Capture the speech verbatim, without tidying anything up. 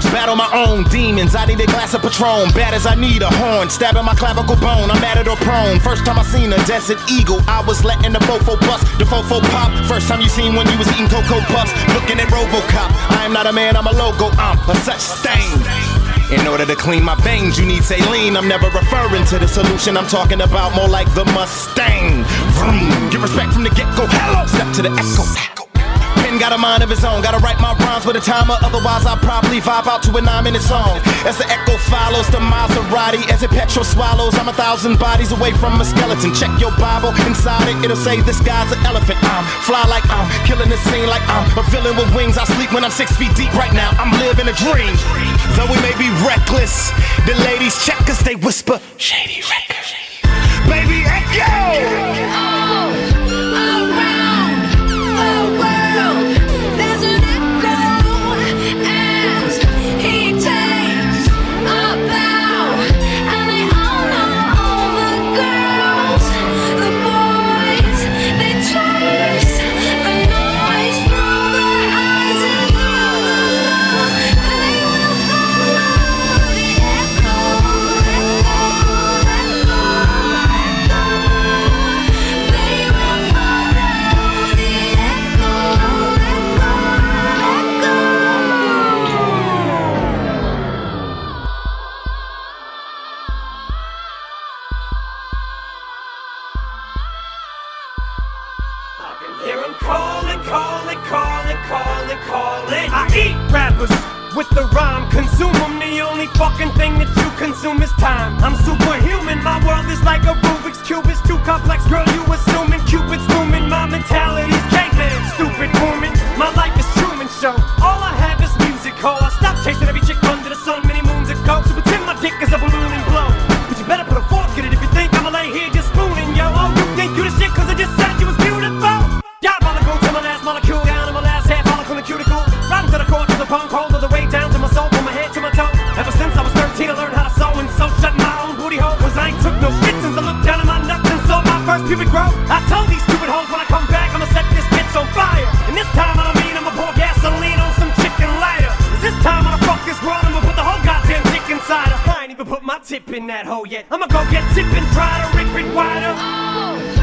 bones, battle my own demons. I need a glass of Patron, bad as I need a horn, stabbing my clavicle bone. I'm at it or prone. First time I seen a desert eagle, I was letting the fofo bust, the fofo pop. First time you seen when you was eating Cocoa Puffs, looking at RoboCop. I am not a man, I'm a logo, I'm a such stain. In order to clean my veins, you need saline. I'm never referring to the solution, I'm talking about more like the Mustang. Vroom. Get respect from the get-go, hello. Step to the echo. Pen got a mind of his own, gotta write my rhymes with a timer, otherwise I'll probably vibe out to a nine-minute song. As the echo follows the Maserati, as it petrol swallows, I'm a thousand bodies away from a skeleton. Check your Bible, inside it, it'll say this guy's an elephant. I'm fly like I'm killing the scene like I'm a villain with wings. I sleep when I'm six feet deep right now, I'm living a dream. Though we may be reckless, the ladies check us, they whisper, Shady Records. Baby Echo! Hear 'em calling, calling, calling, calling, calling. I eat rappers with the rhyme, consume 'em. The only fucking thing that you consume is time. I'm superhuman, my world is like a Rubik's Cube. It's too complex, girl, you assuming Cupid's looming. My mentality's caveman, stupid woman. My life is Truman Show, all I have is music, ho. I stopped chasing every chick under the sun many moons ago. So pretend my dick is a balloon and blow. But you better put a fork in it if you think I'ma lay here just spooning, yo. Oh, you think you the shit cause I just said you was beautiful? Diabolical to my last molecule, down to my last half follicle and cuticle. Riding to the core, to the bone, cold all the way down to my soul, from my head to my toe. Ever since I was thirteen, I learned how to sew and sew shut my own booty hole. Cause I ain't took no shit since I looked down at my nuts and saw my first pubic grow. I told these stupid hoes when I come back, I'ma set this bitch on fire. And this time I don't mean I'ma pour gasoline on some chicken lighter. Cause this time I'ma fuck this world, I'ma put the whole goddamn dick inside her. I ain't even put my tip in that hole yet. I'ma go get tip and try to rip it wider.